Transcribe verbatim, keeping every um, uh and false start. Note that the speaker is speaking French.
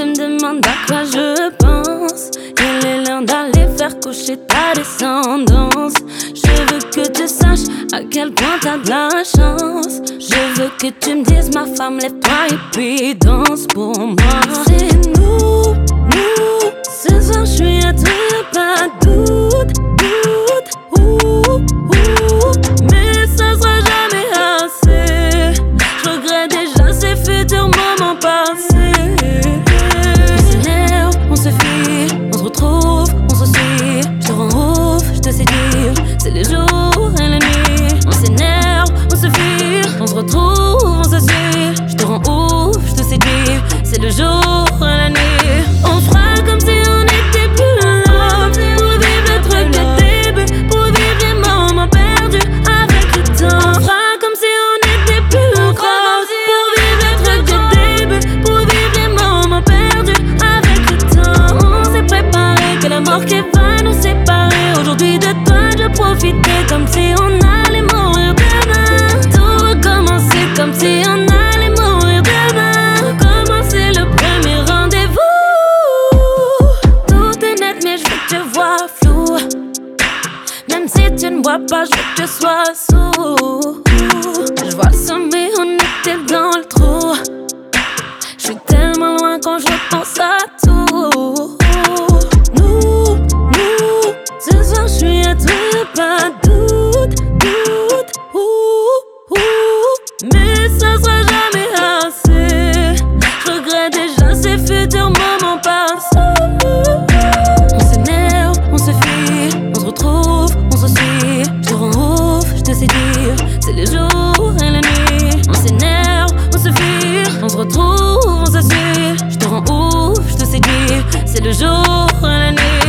me demandes à quoi je pense, il est l'heure d'aller faire coucher ta descendance. Je veux que tu saches à quel point t'as de la chance. Je veux que tu me dises ma femme, lève-toi et puis danse pour moi. C'est nous, nous, ce soir je suis à toi, y'a pas de doute, doute, ouh, ouh. Mais ça sera jamais assez, je regrette déjà ces futurs moments passés. On s'énerve, on se fuit, on se retrouve, on se suit. Je te rends ouf, je te séduis, c'est le jour et la nuit. On s'énerve, on se fuit, on se retrouve, on se suit. Je te rends ouf, je te séduis, c'est le jour et la nuit. On fera comme si on était plus là, pour vivre le truc de début, pour vivre les moments perdus avec le temps. On fera comme si on était plus gros, pour vivre le truc de début, pour vivre les moments perdus avec le temps. On s'est préparé que la mort qui va nous séparer. Aujourd'hui de toi je profitais comme si on allait mourir demain. Tout recommencer comme si on allait mourir demain. Recommencer le premier rendez-vous. Tout est net mais je veux que tu vois flou. Même si tu ne vois pas, je veux que tu sois sourd. Je vois le sommet, on était dans le trou. Je suis tellement loin quand je pense à tout. Nous, nous, ce soir je suis à toi, y'a pas de doute, doute, ouh, ouh. Mais ça sera jamais assez, je regrette déjà ces futurs moments passés. On s'énerve, on se fuit, on se retrouve, on se suit. Je te rends ouf, je te séduis, c'est le jour et la nuit. On s'énerve, on se fuit, on se retrouve, on se suit. Je te rends ouf, je te séduis, c'est le jour et la nuit.